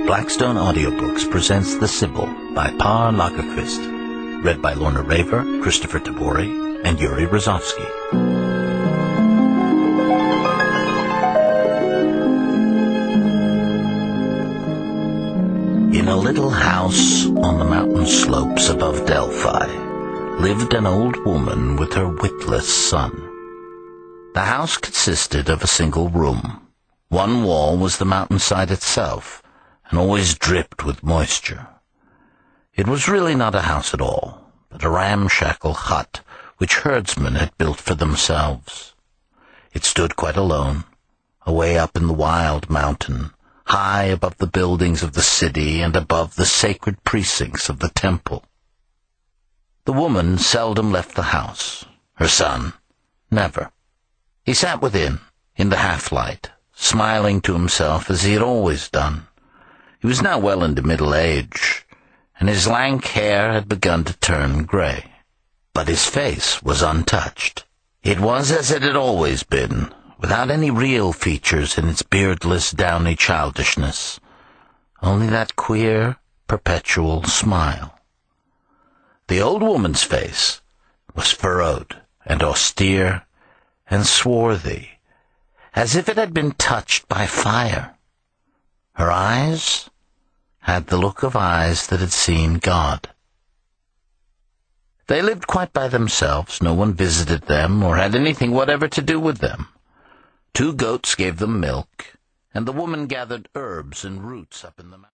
Blackstone Audiobooks presents The Sibyl by Par Lagerkvist, read by Lorna Raver, Christopher Tabori, and Yuri Rozovsky. In a little house on the mountain slopes above Delphi lived an old woman with her witless son. The house consisted of a single room. One wall was the mountainside itself, and always dripped with moisture. It was really not a house at all, but a ramshackle hut which herdsmen had built for themselves. It stood quite alone, away up in the wild mountain, high above the buildings of the city and above the sacred precincts of the temple. The woman seldom left the house. Her son, never. He sat within, in the half-light, smiling to himself as he had always done. He was now well into middle age, and his lank hair had begun to turn grey. But his face was untouched. It was as it had always been, without any real features in its beardless, downy childishness, only that queer, perpetual smile. The old woman's face was furrowed and austere and swarthy, as if it had been touched by fire. Her eyes had the look of eyes that had seen God. They lived quite by themselves. No one visited them or had anything whatever to do with them. 2 goats gave them milk, and the woman gathered herbs and roots up in the mountains.